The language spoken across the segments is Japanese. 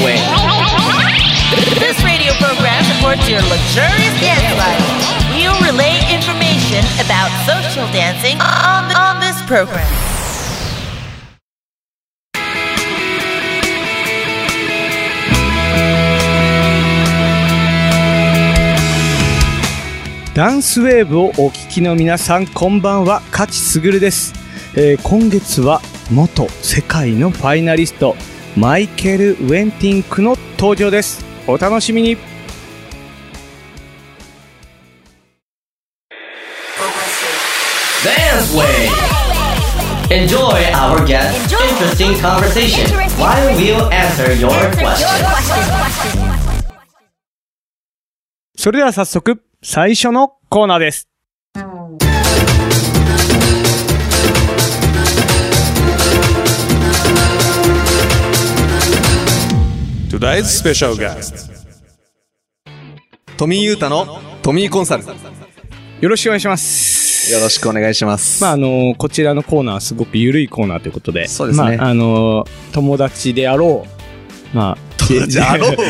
Way. This radio program supports your luxurious dance life. We'll relay information about social dancing on this program. ダンスウェーブをお聞きの皆さん、こんばんは、勝卓です。今月は元世界のファイナリストマイケル・ウェンティンクの登場です。お楽しみに。 Dance Way. Enjoy our guest's interesting conversation while we'll answer your questions. それでは早速最初のコーナーです。 Today's special guest トミーユータのトミーコンサル。 よろしくお願いします。 よろしくお願いします。 こちらのコーナーはすごく緩いコーナーということで、 そうですね。 友達であろう、友達であろう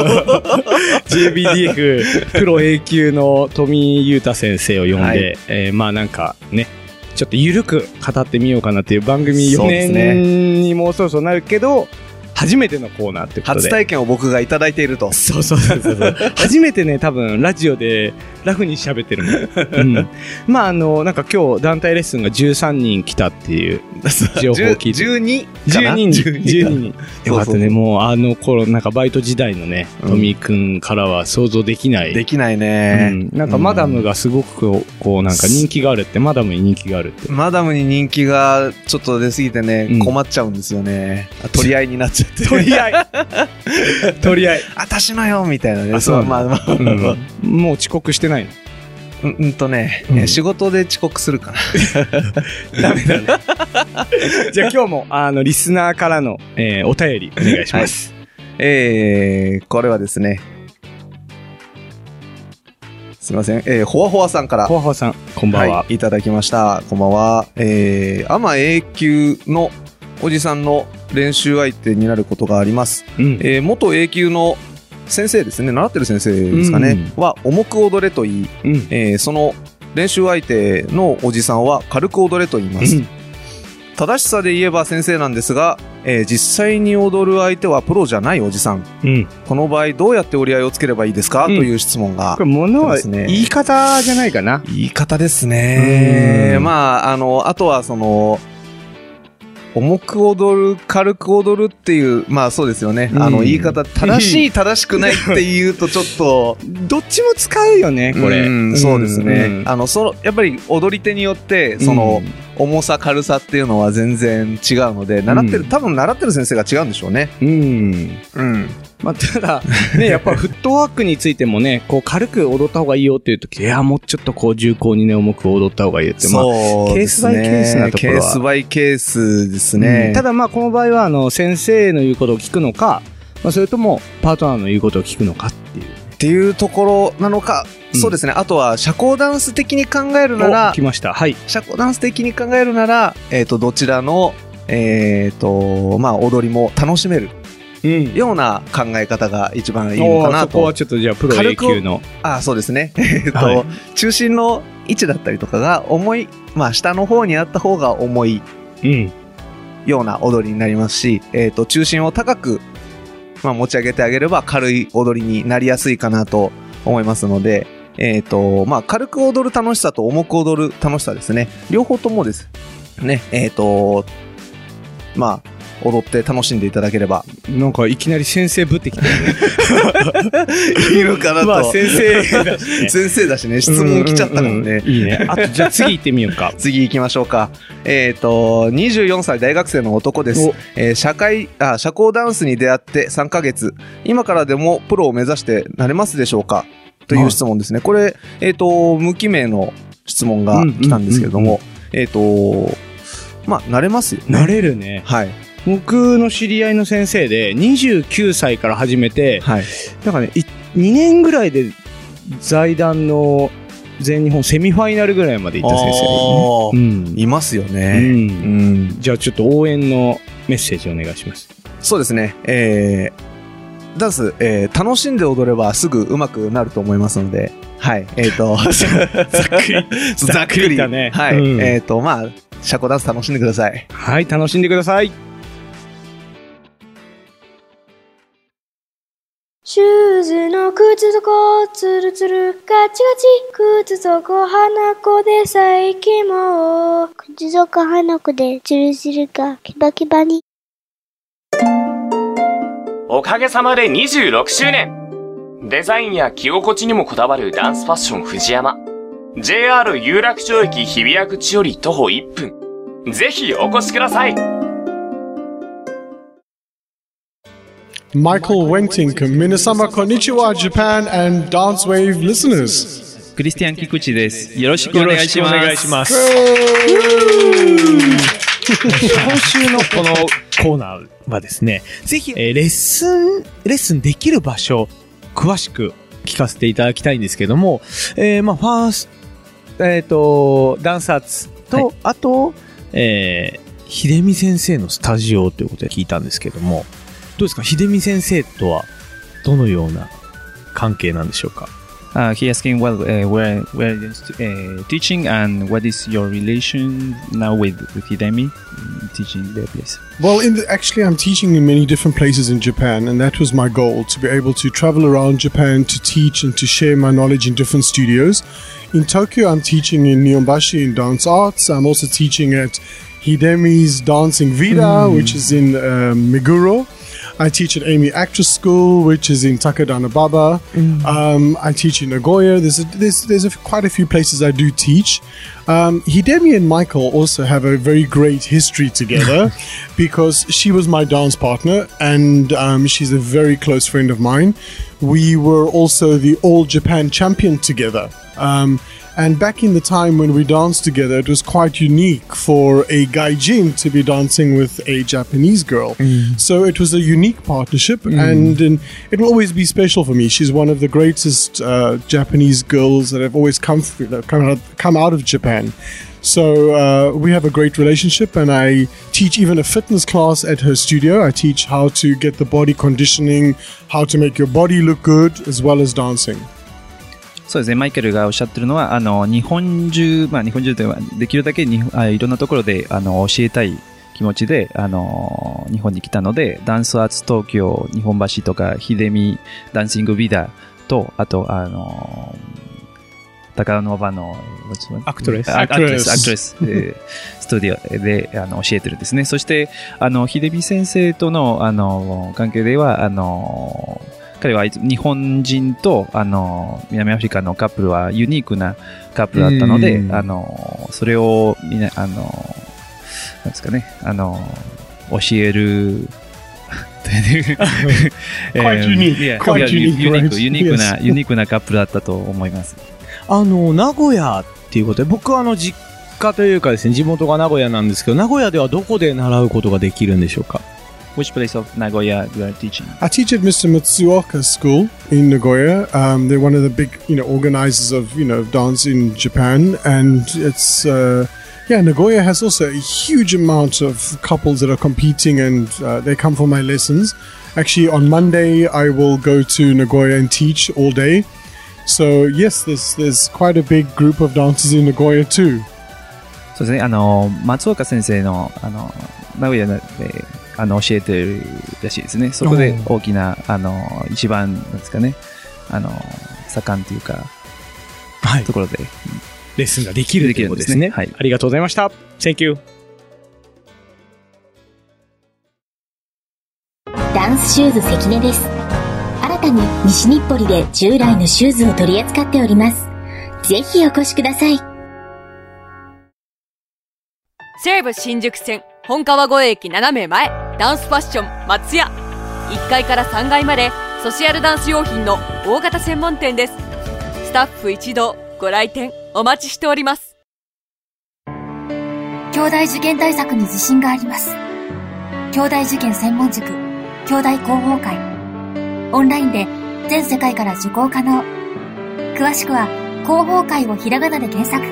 JBDF プロ A 級のトミーユータ先生を呼んで、なんかね、ちょっと緩く語ってみようかなっていう番組4年にもうそろそろなるけど、初めてのコーナーってことで。 初体験を僕がいただいていると。 そう初めてね、多分ラジオでラフに喋ってるもん。なんか今日団体レッスンが13人来たっていう情報を聞いて。12人。よかったね。もうあの頃、なんかバイト時代のね、トミーくんからは想像できない。 できないね。 なんかマダムがすごくこうなんか人気があるって、マダムに人気があるって。 マダムに人気がちょっと出すぎてね、困っちゃうんですよね。取り合いになっちゃって。 取り合い。 私のよみたいなね。 もう遅刻してないの？仕事で遅刻するかな。 ダメだね。じゃあ今日もリスナーからの、お便りお願いします。 これはですね、すいません、ほわほわさんから。 ほわほわさん、こんばんは。 いただきました。こんばんは。アマ A 級のおじさんの練習相手になることがあります。元 A 級の先生ですね、習ってる先生ですかね、は重く踊れと言い、その練習相手のおじさんは軽く踊れと言います。正しさで言えば先生なんですが、実際に踊る相手はプロじゃないおじさん。この場合どうやって折り合いをつければいいですか、という質問が。 これ物は言い方じゃないかな。 言い方ですね。あとはその、重く踊る、軽く踊るっていう、そうですよね。言い方、正しい、正しくないっていうとちょっと、 どっちも使うよね、これ。 そうですね。やっぱり踊り手によって、重さ、軽さっていうのは全然違うので、多分習ってる先生が違うんでしょうね。ただ、ね、やっぱフットワークについてもね、こう軽く踊った方がいいよっていうとき、もうちょっとこう重厚にね、重く踊った方がいいって、ケースバイケースなところは。ケースバイケースですね。ただこの場合は、先生の言うことを聞くのか、それともパートナーの言うことを聞くのかっていうところなのか、そうですね。あとは、社交ダンス的に考えるなら、 来ました。はい。 社交ダンス的に考えるなら、どちらの、踊りも楽しめる。ような考え方が一番いいのかなと。 そこはちょっとじゃあプロ A 級の。 そうですね。中心の位置だったりとかが重い、下の方にあった方が重いような踊りになりますし、中心を高く、持ち上げてあげれば軽い踊りになりやすいかなと思いますので、軽く踊る楽しさと重く踊る楽しさですね。両方ともですね。踊って楽しんでいただければ。 なんかいきなり先生ぶってきてるね。いるかなと。 先生だしね。 先生だしね。質問来ちゃったからね。 いいね。あとじゃあ次行ってみようか。 次行きましょうか。24歳大学生の男です。社交ダンスに出会って3ヶ月。今からでもプロを目指してなれますでしょうか、という質問ですね。これ、無記名の質問が来たんですけれども、なれますよね。 なれるね。 はい。 僕の知り合いの先生で29歳から始めて、なんかね、2年ぐらいで財団の全日本セミファイナルぐらいまで行った先生がいいますよね。 じゃあちょっと応援のメッセージお願いします。 そうですね。 ダンス、楽しんで踊ればすぐ上手くなると思いますので、はい、 ざっくりだね。 はい、まあ、社交ダンス楽しんでください。 はい、楽しんでください。 シューズの靴底ツルツルガチガチ靴底花子で最近も靴底花子でツルツルがキバキバに。 おかげさまで26周年。デザインや着心地にもこだわるダンスファッション藤山。JR 有楽町駅日比谷口より徒歩1分。ぜひお越しください。 Michael Wentink, Minasama Konnichiwa Japan and Dance Wave listeners. クリスティアン・キクチです。よろしくお願いします。 よろしくお願いします。今週のこのコーナーはですね、ぜひ、レッスンできる場所、詳しく聞かせていただきたいんですけども、まあ、ファースト、ダンサーズと、はい、あと、秀美先生のスタジオということで聞いたんですけども、どうですか、秀美先生とはどのような関係なんでしょうか。 He asking, well, where teaching and what is your relation now with Hidemi teaching their place? Well, actually, I'm teaching in many different places in Japan, and that was my goal, to be able to travel around Japan to teach and to share my knowledge in different studios. In Tokyo, I'm teaching in Nihonbashi in dance arts. I'm also teaching at Hidemi's Dancing Vida, which is in Meguro. I teach at Amy Actress School, which is in Takadanobaba. I teach in Nagoya. There's quite a few places I do teach. Hidemi and Michael also have a very great history together because she was my dance partner and she's a very close friend of mine. We were also the All Japan champion together. And back in the time when we danced together, it was quite unique for a gaijin to be dancing with a Japanese girl. So it was a unique partnership, and it will always be special for me. She's one of the greatest Japanese girls that have always come out of Japan. So we have a great relationship, and I teach even a fitness class at her studio. I teach how to get the body conditioning, how to make your body look good, as well as dancing. そうですね、マイケルがおっしゃってるのは、日本中というのは、できるだけいろんなところで、教えたい気持ちで、日本に来たので、ダンスアーツ東京、日本橋とか、秀美、ダンシングビダと、あと、高野場の、 アクトレス、 スタジオで、教えてるんですね。そして、秀美先生との、関係では、彼は日本人と南アフリカのカップルはユニークなカップルだったので、それをなんですかね、教えるユニークなカップルだったと思います。 名古屋っていうことで、僕は実家というかですね、地元が名古屋なんですけど、名古屋ではどこで習うことができるんでしょうか。 Which place of Nagoya you are teaching? I teach at Mr. Matsuoka's school in Nagoya. They're one of the big, organizers of, dance in Japan. And it's, Nagoya has also a huge amount of couples that are competing and they come for my lessons. Actually, on Monday, I will go to Nagoya and teach all day. So, yes, there's quite a big group of dancers in Nagoya too. そうですね、松岡先生の、名古屋で、教えてるらしいですね。そこで大きな、一番、なんですかね、盛んというか、 はい、 ところで、 レッスンができるということですね。はい。ありがとうございました。Thank you。 ダンスシューズ関根です。新たに西日暮里で従来のシューズを取り扱っております。ぜひお越しください。 西武新宿線本川越駅斜め前、ダンスファッション松屋。1階から3階までソシャルダンス用品の大型専門店です。スタッフ一同ご来店お待ちしております。 兄弟受験対策に自信があります。兄弟受験専門塾兄弟広報会、オンラインで全世界から受講可能。詳しくは広報会をひらがなで検索。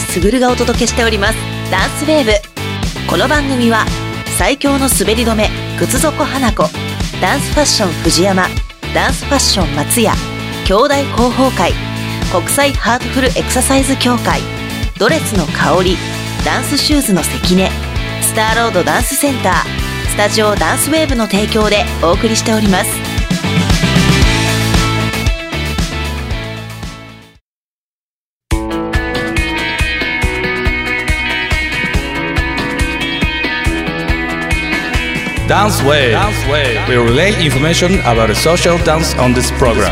すぐるがお届けしておりますダンスウェーブ。この番組は最強の滑り止め靴底花子、ダンスファッション藤山、ダンスファッション松屋、兄弟広報会、国際ハートフルエクササイズ協会、ドレスの香り、ダンスシューズの関根、スターロードダンスセンター、スタジオダンスウェーブの提供でお送りしております。 Dance Wave. We relay information about the social dance on this program.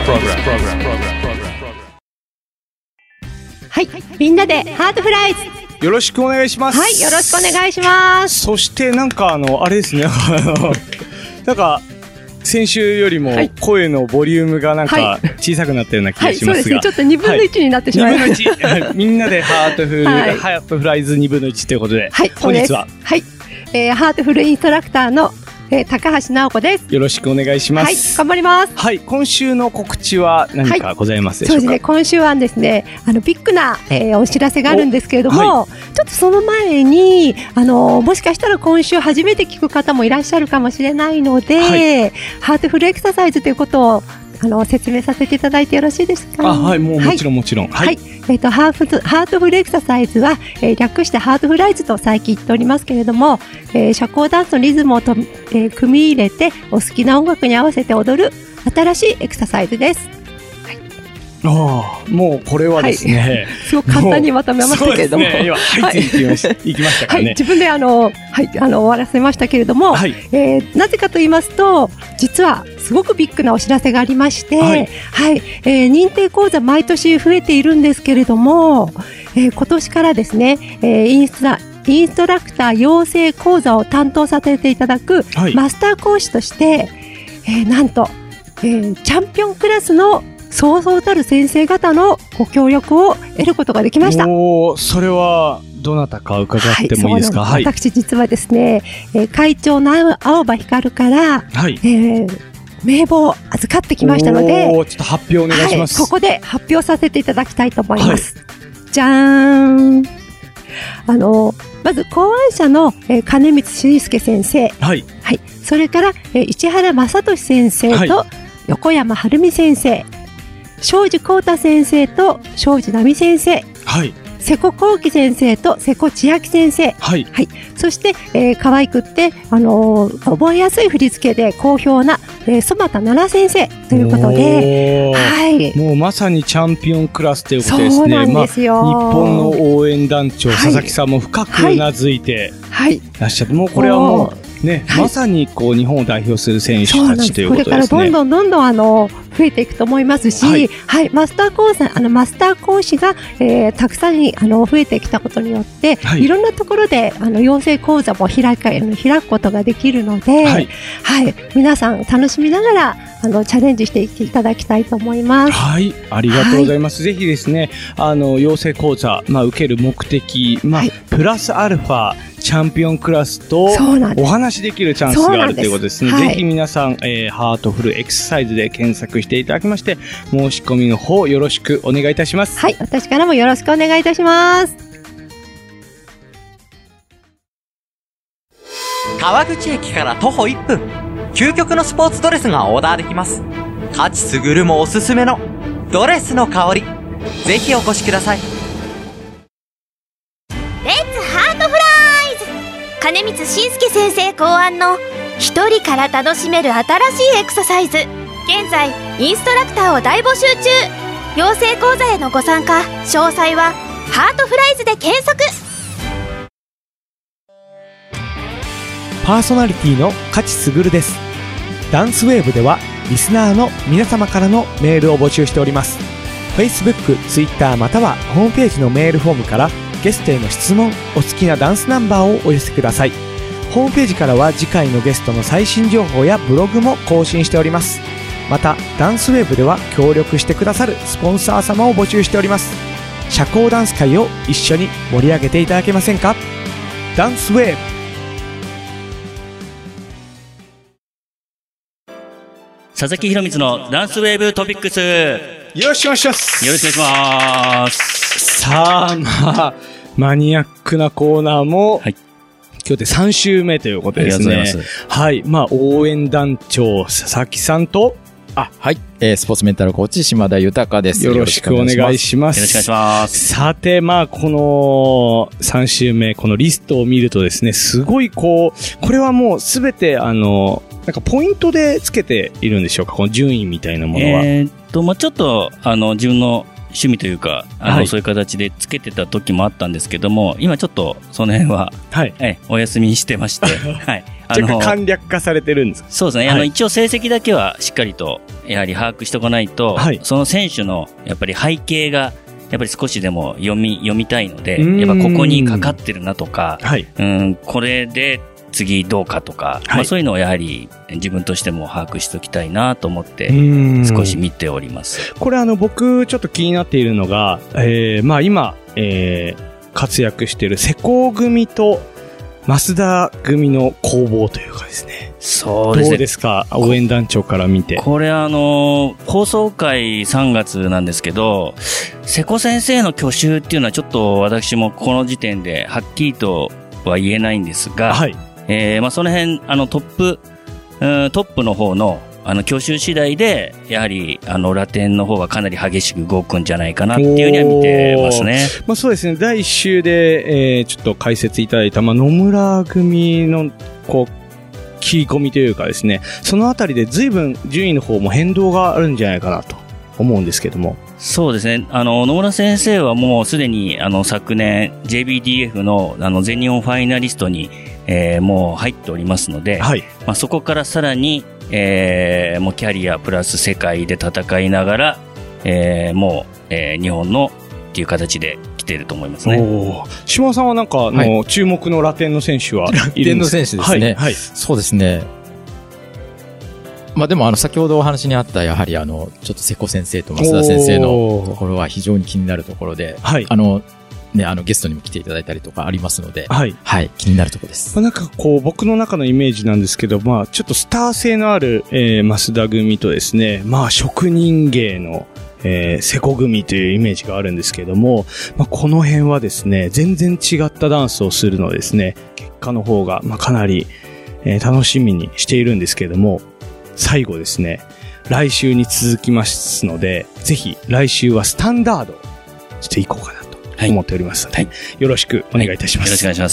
はい、みんなでハートフライズ。 よろしくお願いします。 はい、よろしくお願いします。 そしてなんかあれですね、なんか先週よりも声のボリュームがなんか小さくなったような気がしますが、 はい、そうですね、ちょっと2分の1になってしまいました。 2分の1、みんなでハートフライズ2分の1ということで、はい、本日は、 はい、ハートフルインストラクターの高橋直子です。 よろしくお願いします。 はい、頑張ります。 はい、今週の告知は何かございますでしょうか？ そうですね、今週はですね、ビッグな、お知らせがあるんですけれども、ちょっとその前に、もしかしたら今週初めて聞く方もいらっしゃるかもしれないので、ハートフルエクササイズということを説明させていただいてよろしいですか？ はい、もちろんもちろん。 はい。ハートフルエクササイズは、略してハートフライズと最近言っておりますけれども、社交ダンスのリズムを組み入れてお好きな音楽に合わせて踊る新しいエクササイズです。 もうこれはですね、 すごく簡単にまとめましたけれども、 今行きましたからね。 自分で終わらせましたけれども、なぜかと言いますと、実はすごくビッグなお知らせがありまして、認定講座毎年増えているんですけれども、今年からですね、インストラクター養成講座を担当させていただくマスター講師として、なんと、チャンピオンクラスのそうそうたる先生方のご協力を得ることができました。 それはどなたか伺ってもいいですか？ 私実はですね、会長の青葉光から、名簿を預かってきましたので、 ちょっと発表お願いします。 ここで発表させていただきたいと思います。じゃーん。まず考案者の、金光慎介先生、それから、市原正俊先生と、横山晴美先生、庄司幸太先生と庄司奈美先生、瀬古幸喜先生と瀬古千秋先生、そして、可愛くって、覚えやすい振り付けで好評な、曽又奈々先生ということで、 もうまさにチャンピオンクラスということですね。 そうなんですよ。 日本の応援団長、佐々木さんも深くうなずいていらっしゃって、もうこれはもうね、まさにこう日本を代表する選手たちということですね。 これからどんどん増えていくと思いますし、マスター講師が、たくさんに増えてきたことによって、いろんなところで養成講座も開くことができるので、皆さん楽しみながらチャレンジしていただきたいと思います。 ありがとうございます。ぜひですね、養成講座、受ける目的、プラスアルファチャンピオンクラスとお話できるチャンスがあるということですね。ぜひ皆さん、ハートフルエクササイズで検索していただきまして、申し込みの方よろしくお願いいたします。 私からもよろしくお願いいたします。 川口駅から徒歩1分、究極のスポーツドレスがオーダーできます。勝すぐるもおすすめのドレスの香り、ぜひお越しください。 レッツハートフライズ、金光慎介先生考案の一人から楽しめる新しいエクササイズ。現在インストラクターを大募集中。養成講座へのご参加詳細はハートフライズで検索。 パーソナリティの勝すぐるです。ダンスウェーブではリスナーの皆様からのメールを募集しております。 Facebook、Twitter またはホームページのメールフォームからゲストへの質問、お好きなダンスナンバーをお寄せください。ホームページからは次回のゲストの最新情報やブログも更新しております。またダンスウェーブでは協力してくださるスポンサー様を募集しております。社交ダンス界を一緒に盛り上げていただけませんか？ダンスウェーブ。 佐々木宏光のダンスウェーブトピックス。 よろしくお願いします。 よろしくお願いします。 さあ、 マニアックなコーナーも、今日で3週目ということですね。 ありがとうございます。 はい。まあ、応援団長、佐々木さんと、 はい。スポーツメンタルコーチ、島田豊です。 よろしくお願いします。 よろしくお願いします。 さて、まあ、この3週目、このリストを見るとですね、すごいこれはもうすべて、なんかポイントでつけているんでしょうか、この順位みたいなものは。 まあちょっと、自分の趣味というか、そういう形でつけてた時もあったんですけども、今ちょっとその辺は、お休みしてまして、はい。 簡略化されてるんですか？ そうですね。一応成績だけはしっかりと、やはり把握しておかないと、その選手の、やっぱり背景が、やっぱり少しでも読みたいので、やっぱここにかかってるなとか、これで次どうかとか、まあそういうのをやはり自分としても把握しておきたいなと思って、少し見ております。 これ僕ちょっと気になっているのが、まあ今、活躍している瀬古組と増田組の攻防というかですね。 そうですね。 どうですか、応援団長から見て。 これ放送回3月なんですけど、瀬古先生の去就っていうのはちょっと私もこの時点ではっきりとは言えないんですが、まあその辺、トップの方の、去就次第で、やはり、ラテンの方がかなり激しく動くんじゃないかなっていうふうには見てますね。 まあそうですね。第1週で、ちょっと解説いただいた、まあ野村組の、切り込みというかですね、そのあたりで随分順位の方も変動があるんじゃないかなと思うんですけども。 そうですね。野村先生はもうすでに、昨年 JBDF の、全日本ファイナリストに、もう入っておりますので、まあそこからさらに、もうキャリアプラス世界で戦いながら、もう、日本のっていう形で来ていると思いますね。 島さんはなんか、注目のラテンの選手はいるんですか？ ラテンの選手ですね。そうですね。まあでも先ほどお話にあったやはりちょっと瀬古先生と増田先生のところは非常に気になるところで、ね、ゲストにも来ていただいたりとかありますので、気になるところです。 なんか僕の中のイメージなんですけど、まあちょっとスター性のある、増田組とですね、まあ職人芸の、瀬古組というイメージがあるんですけども、まあこの辺はですね、全然違ったダンスをするのですね、結果の方が、まあかなり、楽しみにしているんですけども、最後ですね、来週に続きますので、ぜひ来週はスタンダード、ちょっと行こうかなと思っておりますので、よろしくお願いいたします。 よろしくお願いします。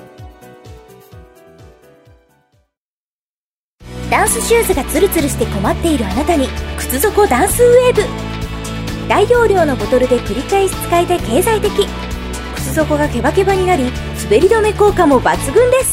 ダンスシューズがツルツルして困っているあなたに、靴底ダンスウェーブ。大容量のボトルで繰り返し使えて経済的。靴底がケバケバになり、滑り止め効果も抜群です。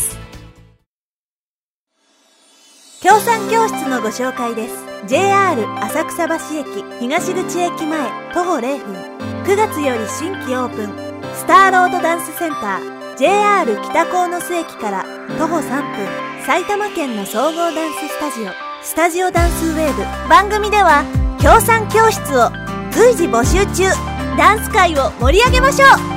協賛教室のご紹介です。 JR 浅草橋駅東口駅前徒歩0分。9月より新規オープン、スターロードダンスセンター。 JR 北鴻巣駅から徒歩3分。埼玉県の総合ダンススタジオダンスウェーブ。番組では協賛教室を随時募集中。ダンス界を盛り上げましょう。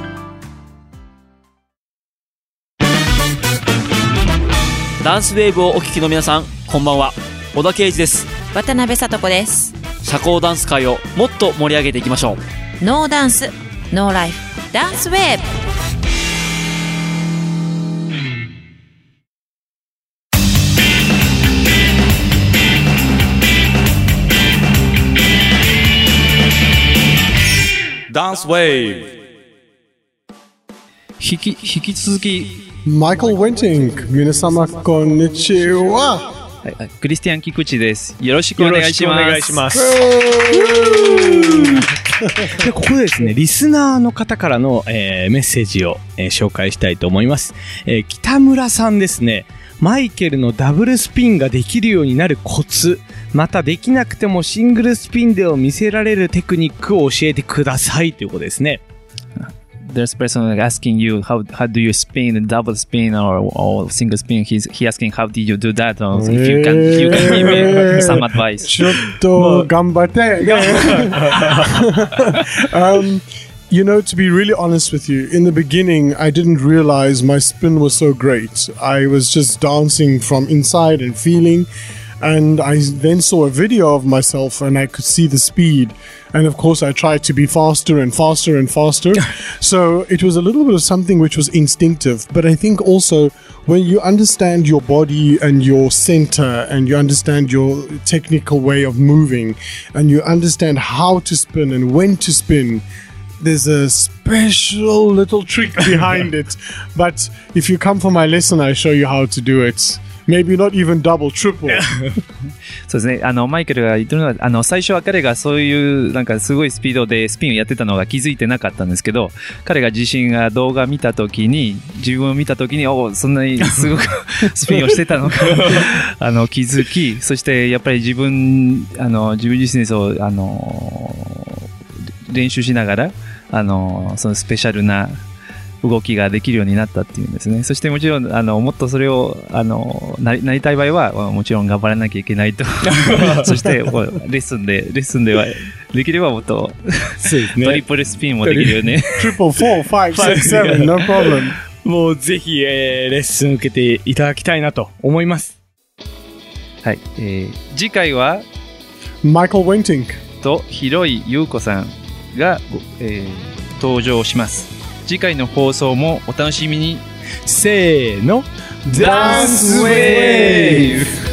ダンスウェーブをお聞きの皆さん、こんばんは。小田圭司です。 渡辺聡子です。 社交ダンス界をもっと盛り上げていきましょう。ノーダンスノーライフダンスウェーブ。 ダンスウェーブ。 引き続きマイケル・ウェンティング、皆様こんにちは。 クリスティアン・キクチです。よろしくお願いします。 お願いします。でここでですね、リスナーの方からの、メッセージを、紹介したいと思います。北村さんですね、マイケルのダブルスピンができるようになるコツ、またできなくてもシングルスピンでを見せられるテクニックを教えてくださいということですね。 There's a person asking you how do you spin, double spin or single spin. He asking how did you do that? If you can give me some advice. ちょっと頑張って。You know, to be really honest with you, in the beginning, I didn't realize my spin was so great. I was just dancing from inside and feeling. And I then saw a video of myself and I could see the speed. And of course I tried to be faster and faster and faster. So it was a little bit of something which was instinctive. But I think also when you understand your body and your center and you understand your technical way of moving and you understand how to spin and when to spin, there's a special little trick behind it. But if you come for my lesson, I show you how to do it. Maybe not even double, triple. そうですね。マイケルが言ってるのは、最初は彼がそういう、なんかすごいスピードでスピンをやってたのが気づいてなかったんですけど、彼が自身が動画見たときに、自分を見たときに、そんなにすごくスピンをしてたのか、気づき、そしてやっぱり自分自身でそう、練習しながら、そのスペシャルな動きができるようになったっていうんですね。そしてもちろん、もっとそれを、なりたい場合は、もちろん頑張らなきゃいけないと。そして、レッスンでは、できればもっと、トリプルスピンもできるよね。 Triple 4, 5, 6, 7, no problem. もうぜひ、レッスン受けていただきたいなと思います。 はい。次回は、 Michael Wenting と広井優子さんが、登場します。次回の放送もお楽しみに。 せーの、 ダンスウェーブ